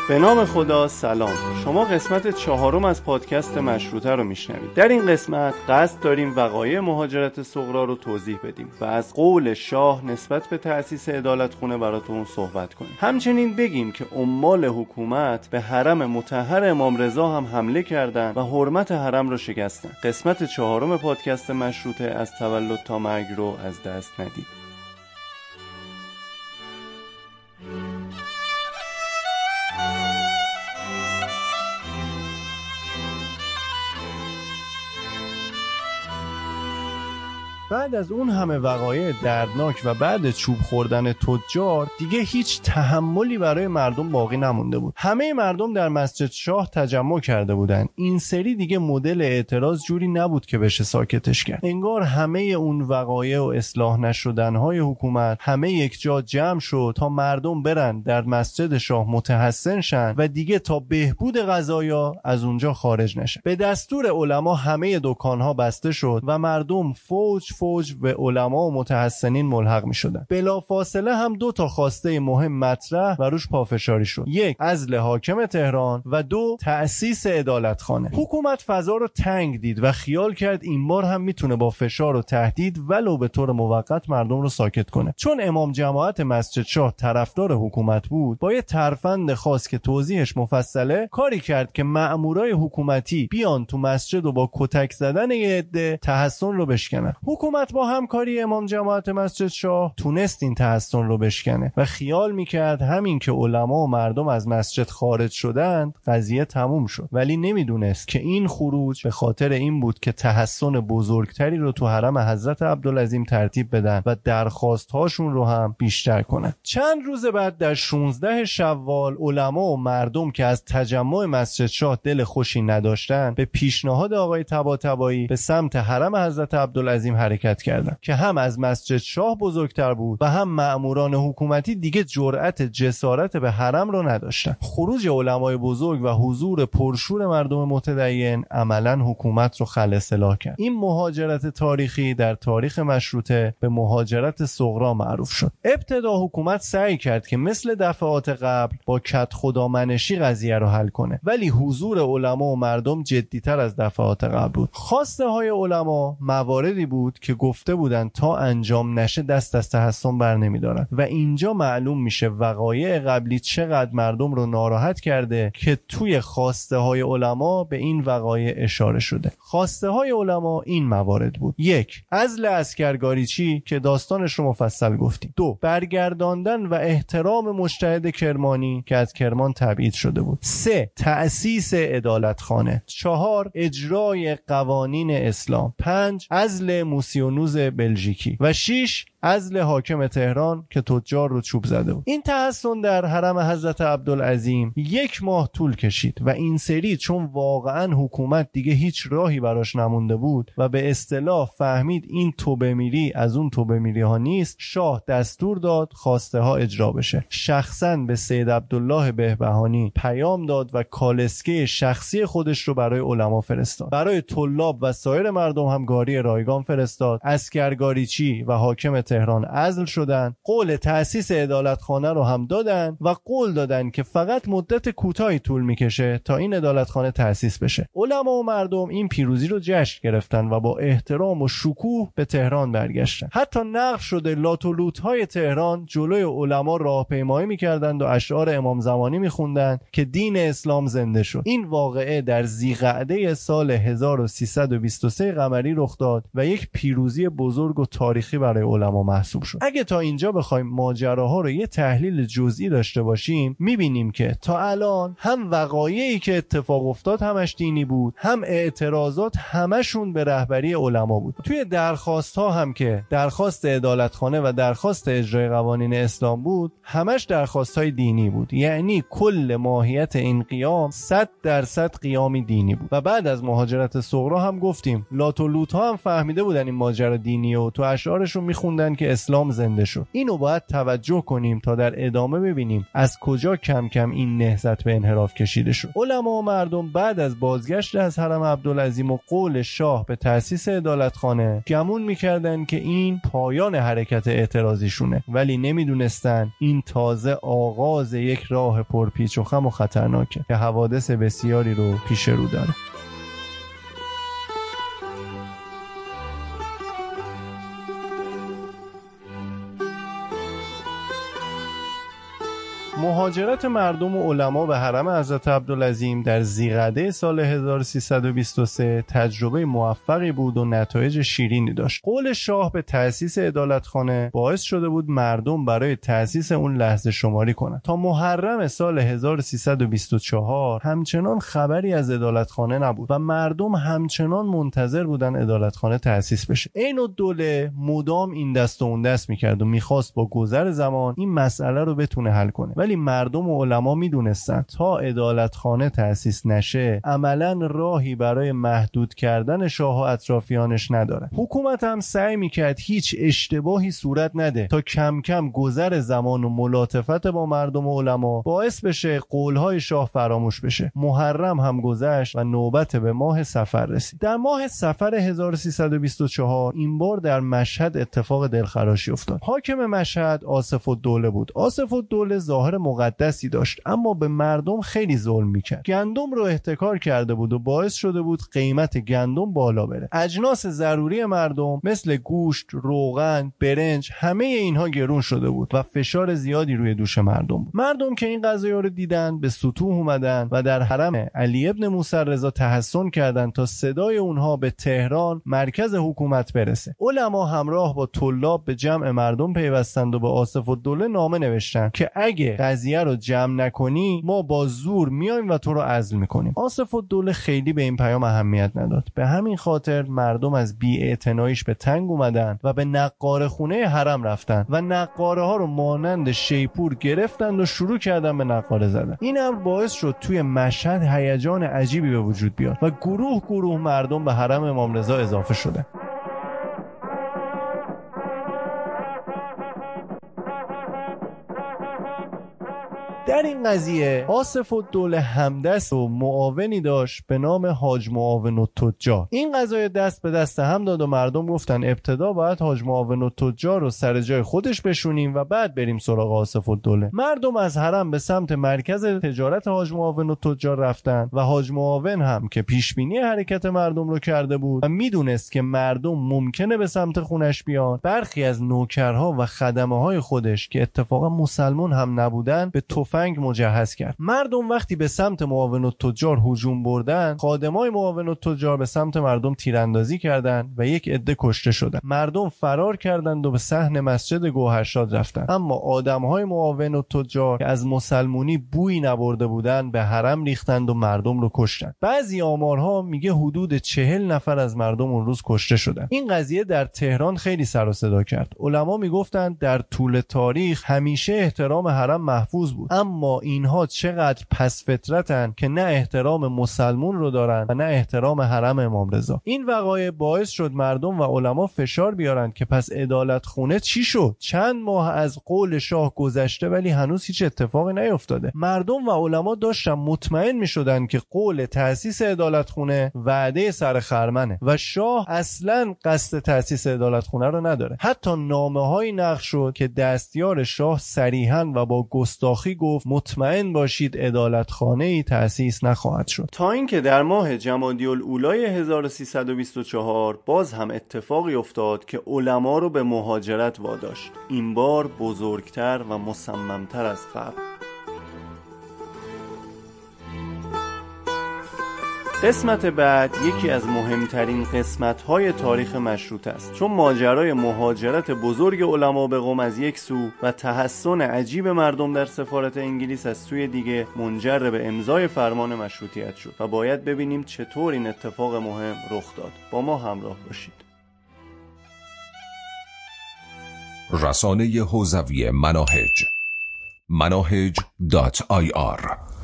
به نام خدا. سلام. شما قسمت 4 از پادکست مشروطه رو میشنوید. در این قسمت قصد داریم وقایع مهاجرت صغرا رو توضیح بدیم و از قول شاه نسبت به تأسیس عدالتخونه براتون صحبت کنیم. همچنین بگیم که عمال حکومت به حرم مطهر امام رضا هم حمله کردن و حرمت حرم رو شکستن. قسمت 4 پادکست مشروطه از تولد تا مرگ رو از دست ندید. بعد از اون همه وقایع دردناک و بعد چوب خوردن تجار دیگه هیچ تحملی برای مردم باقی نمونده بود. همه مردم در مسجد شاه تجمع کرده بودن. این سری دیگه مدل اعتراض جوری نبود که بشه ساکتش کرد. انگار همه اون وقایع و اصلاح نشدنهای حکومت همه یک جا جمع شد تا مردم برن در مسجد شاه متحسن شن و دیگه تا بهبود قضایا از اونجا خارج نشن. به دستور علما همه دکانها بسته شد و مردم فوج به علما و متحسنین ملحق می شدن. بلا فاصله هم 2 خواسته مهم مطرح و روش پافشاری شد. 1 عزل حاکم تهران و 2 تأسیس عدالتخانه. حکومت فضا رو تنگ دید و خیال کرد این بار هم میتونه با فشار و تهدید ولو به طور موقت مردم رو ساکت کنه. چون امام جماعت مسجد شاه طرفدار حکومت بود، با یه ترفند خاص که توضیحش مفصله کاری کرد که مأمورای حکومتی بیان تو مسجد و با کتک زدن یه عده تحصن رو بشکنن. حکومت با همکاری امام جماعت مسجد شاه تونست این تحصن رو بشکنه و خیال میکرد همین که علما و مردم از مسجد خارج شدند قضیه تموم شد، ولی نمیدونست که این خروج به خاطر این بود که تحصن بزرگتری رو تو حرم حضرت عبدالعظیم ترتیب بدن و درخواست هاشون رو هم بیشتر کنن. چند روز بعد در 16 شوال علما و مردم که از تجمع مسجد شاه دل خوشی نداشتن به پیشنهاد آقای طباطبایی به سمت حرم حضرت عبدالعظیم حرکت کردن که هم از مسجد شاه بزرگتر بود و هم مأموران حکومتی دیگه جرأت جسارت به حرم رو نداشتن. خروج علمای بزرگ و حضور پرشور مردم متدین عملاً حکومت رو خلع سلاح کرد. این مهاجرت تاریخی در تاریخ مشروطه به مهاجرت صغرا معروف شد. ابتدا حکومت سعی کرد که مثل دفعات قبل با کد خدامنشی قضیه رو حل کنه، ولی حضور علما و مردم جدی‌تر از دفعات قبل بود. خواسته های علما مواردی بود که گفته بودن تا انجام نشه دست از تحصن بر نمیدارن و اینجا معلوم میشه وقایع قبلی چقدر مردم رو ناراحت کرده که توی خواسته های علما به این وقایع اشاره شده. خواسته های علما این موارد بود: 1 عزل عسکرگاریچی که داستانش رو مفصل گفتیم. 2 برگرداندن و احترام مجتهد کرمانی که از کرمان تبعید شده بود. 3 تأسیس عدالتخانه. 4 اجرای قوانین اسلام. 5 عزل موسیونوز بلژیکی و 6 عزل حاکم تهران که تجار رو چوب زده بود. این تحصن در حرم حضرت عبدالعظیم 1 ماه طول کشید و این سری چون واقعا حکومت دیگه هیچ راهی براش نمونده بود و به اصطلاح فهمید این توبه میری از اون توبه میری ها نیست، شاه دستور داد خواسته ها اجرا بشه. شخصا به سید عبدالله بهبهانی پیام داد و کالسکه شخصی خودش رو برای علما فرستاد. برای طلاب و سایر مردم هم گاری رایگان فرستاد. عسکرگاریچی و حاکم تهران عزل شدن. قول تأسیس عدالتخانه رو هم دادن و قول دادن که فقط مدت کوتاهی طول میکشه تا این عدالتخانه تأسیس بشه. علما و مردم این پیروزی رو جشن گرفتن و با احترام و شکوه به تهران برگشتن. حتی نقل شده لات و لوط‌های تهران جلوی علما راهپیمایی میکردند و اشعار امام زمانی میخوندند که دین اسلام زنده شد. این واقعه در ذی‌قعده سال 1323 قمری رخ داد و یک پیروزی بزرگ و تاریخی برای علما محسوب شد. اگه تا اینجا بخوایم ماجراها رو یه تحلیل جزئی داشته باشیم میبینیم که تا الان هم وقایعی که اتفاق افتاد همش دینی بود، هم اعتراضات همشون به رهبری علما بود. توی درخواست ها هم که درخواست عدالتخانه و درخواست اجرای قوانین اسلام بود همش درخواست های دینی بود، یعنی کل ماهیت این قیام 100% قیامی دینی بود. و بعد از مهاجرت صغرا هم گفتیم لات و لوط ها هم فهمیده بودن این ماجرا دینیه و تو اشعارشون میخوندن میکردن که اسلام زنده شد. اینو باید توجه کنیم تا در ادامه ببینیم از کجا کم کم این نهضت به انحراف کشیده شد. علما و مردم بعد از بازگشت از حرم عبدالعظیم و قول شاه به تأسیس عدالتخانه گمون میکردن که این پایان حرکت اعتراضیشونه، ولی نمیدونستن این تازه آغاز یک راه پرپیچ و خم و خطرناکه که حوادث بسیاری رو پیش رو داره. مهاجرت مردم و علما به حرم حضرت عبدالعظیم در ذیقعده سال 1323 تجربه موفقی بود و نتایج شیرینی داشت. قول شاه به تأسیس عدالتخانه باعث شده بود مردم برای تأسیس اون لحظه شماری کنند. تا محرم سال 1324 همچنان خبری از عدالتخانه نبود و مردم همچنان منتظر بودن عدالتخانه تأسیس بشه. عین‌الدوله مدام این دست و اون دست میکرد و میخواست با گذر زمان این مسئله رو بتونه حل کنه، ولی مردم و علما میدونستن تا عدالتخانه تأسیس نشه عملاً راهی برای محدود کردن شاه و اطرافیانش نداره. حکومت هم سعی میکرد هیچ اشتباهی صورت نده تا کم کم گذر زمان و ملاطفت با مردم و علما باعث بشه قولهای شاه فراموش بشه. محرم هم گذشت و نوبت به ماه صفر رسید. در ماه صفر 1324 این بار در مشهد اتفاق دلخراشی افتاد. حاکم مشهد آصف‌الدوله بود. آصف‌الدوله ظاهر مقدسی داشت اما به مردم خیلی ظلم میکرد. گندم رو احتکار کرده بود و باعث شده بود قیمت گندم بالا بره. اجناس ضروری مردم مثل گوشت، روغن، برنج همه اینها گرون شده بود و فشار زیادی روی دوش مردم بود. مردم که این قضایا رو دیدن به سطوح اومدن و در حرم علی ابن موسی رضا تحصن کردند تا صدای اونها به تهران مرکز حکومت برسه. علما همراه با طلاب به جمع مردم پیوستند و به آصف‌الدوله نامه نوشتند که اگه قضیه رو جمع نکنی ما با زور میایم و تو رو عزل میکنیم. آصف‌الدوله خیلی به این پیام اهمیت نداد. به همین خاطر مردم از بی‌اعتناییش به تنگ اومدن و به نقاره خونه حرم رفتن و نقاره ها رو مانند شیپور گرفتند و شروع کردن به نقاره زدن. این امر باعث شد توی مشهد هیجان عجیبی به وجود بیاد و گروه گروه مردم به حرم امام رضا اضافه شدن. در این قضیه آصف‌الدوله همدست و معاونی داشت به نام حاج معاون التجار. این قضیه دست به دست هم داد و مردم گفتن ابتدا باید حاج معاون التجار رو سر جای خودش بشونیم و بعد بریم سراغ آصف‌الدوله. مردم از حرم به سمت مرکز تجارت حاج معاون التجار رفتن و حاج معاون هم که پیشبینی حرکت مردم رو کرده بود و میدونست که مردم ممکنه به سمت خونش بیان، برخی از نوکرها و خدمه‌های خودش که اتفاقا مسلمان هم نبودن به تفنگ مجهز کرد. مردم وقتی به سمت معاون التجار هجوم بردن، خادمای معاون التجار به سمت مردم تیراندازی کردند و یک عده کشته شدند. مردم فرار کردند و به صحن مسجد گوهرشاد رفتند، اما آدمهای معاون التجار که از مسلمونی بویی نبرده بودند به حرم ریختند و مردم رو کشتند. بعضی آمارها میگه حدود 40 نفر از مردم اون روز کشته شدند. این قضیه در تهران خیلی سر و صدا کرد. علما میگفتند در طول تاریخ همیشه احترام حرم محفوظ بود، اما اینها چقدر پس فطرتن که نه احترام مسلمون رو دارن و نه احترام حرم امام رضا. این وقایع باعث شد مردم و علما فشار بیارن که پس عدالت خونه چی شد؟ چند ماه از قول شاه گذشته ولی هنوز هیچ اتفاقی نیفتاده. مردم و علما داشتن مطمئن میشدن که قول تأسیس عدالت خونه وعده سر خرمنه و شاه اصلاً قصد تأسیس عدالت خونه رو نداره. حتی نامه‌هایی نقل شد که دستیار شاه صریحاً و با گستاخی گفت مطمئن باشید عدالت خانه‌ای تأسیس نخواهد شد. تا اینکه در ماه جمادی الاولی 1324 باز هم اتفاقی افتاد که علما رو به مهاجرت واداشت. این بار بزرگتر و مصممتر از قبل. قسمت بعد یکی از مهمترین قسمت‌های تاریخ مشروطه است، چون ماجرای مهاجرت بزرگ علما به قم از یک سو و تحصن عجیب مردم در سفارت انگلیس از سوی دیگه منجر به امضای فرمان مشروطیت شد و باید ببینیم چطور این اتفاق مهم رخ داد. با ما همراه باشید. رسانه حوزوی مناهج مناهج.ir